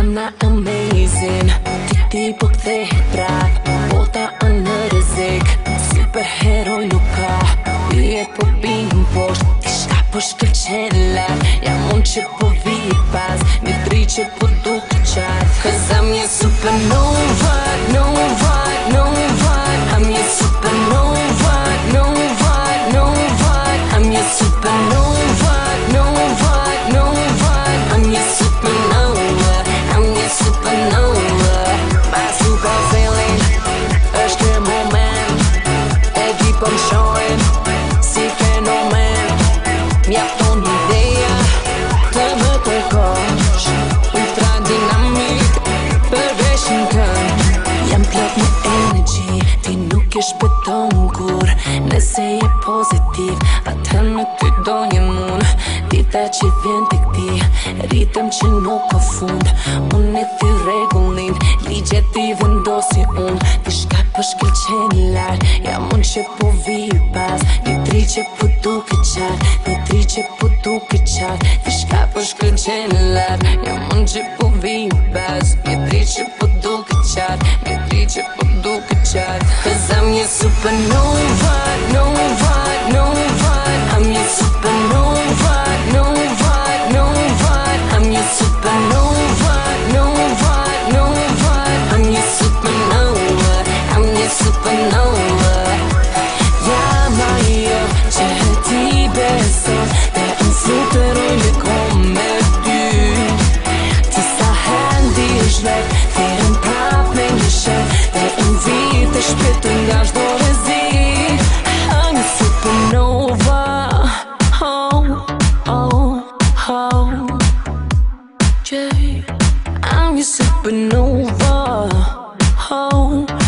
I'm not amazing. Ti po kthej prap, bota në rrezik. Superheroj nuk ka, jetë po bim posht. Shka po shkëlqen lart, jam unë që po vi pas. Një tri që po duke qart. Cause I'm your supernova, nova, nova. I'm your supernova, nova, nova. I'm your supernova, nova, nova. I'm your supernova, I'm your supernova. My super feeling, është ky moment. E di po m'shojnë si fenomen. Mjafton ideja të më kërkosh. Ultra dinamik, përveshin kënd. Jam plot në energy, ti nuk e shpëton kur. Nëse je pozitiv, atë në ty do jem unë. Dita që vjen të këti, ritëm që nuk ka fund. Unë e thi regullin, ligjet ti vendosi unë. Ti shka po shkëlqen lart, jam unë që po vi pas. Një tri që po duke qart, një tri që po duke qart. Ti shka po shkëlqen lart, jam unë që po vi pas. Një tri që po duke qart, një tri që po duke qart. Cause I'm your supernova, nova, nova. I'm your supernova, nova, nova. I'm your supernova, nova, nova. I'm your supernova, I'm your supernova. Jam ajo që ti beson, dhe më fluturoj me kom me ty. Ti sa hendi është vet, thirrën prap me një shef. Dhe më vite shpirtin nga çdo rrezik. I'm your supernova. Oh, oh, oh. Yeah. I'm your supernova. Oh.